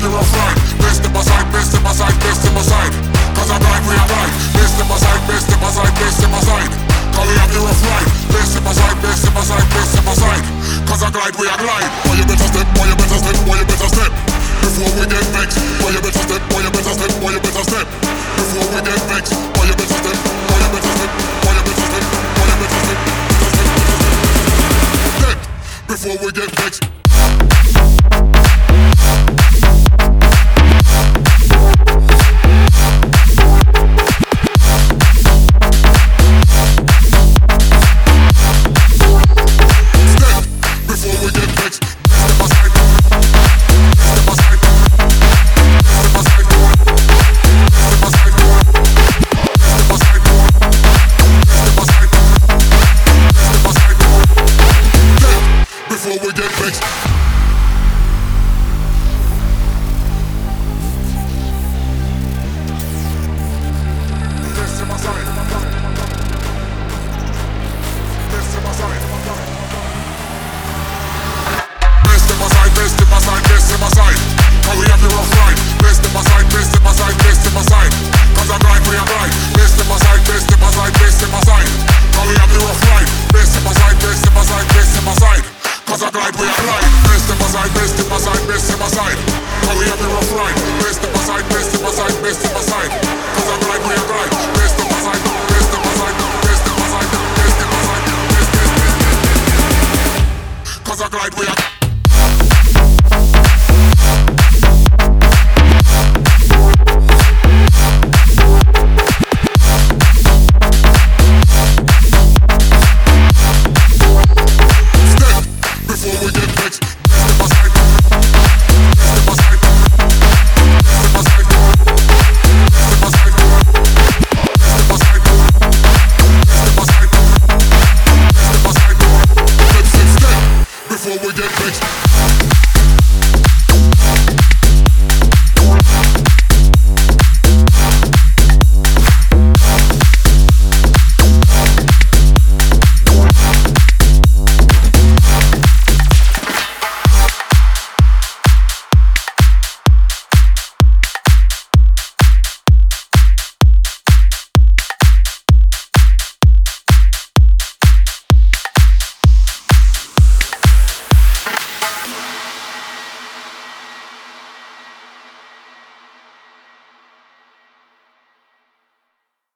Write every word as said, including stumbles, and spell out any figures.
the rough ride. Best step aside, best step aside, best step aside. Cause I glide, we are glide. Best step aside, best step aside, best step aside. Cause we have the rough ride. Best step aside, best step aside, best step aside. Cause I glide, we are glide. Boy, you better step, boy, you better step, boy, you better step. Before we get vexed, boy, you better step, boy, you better step, boy, you better step. Before we get vexed, boy, you better step, boy, you better step, boy, you better step, boy, you better step, better step, better step, step. Before we get vexed. Cause I glide, we are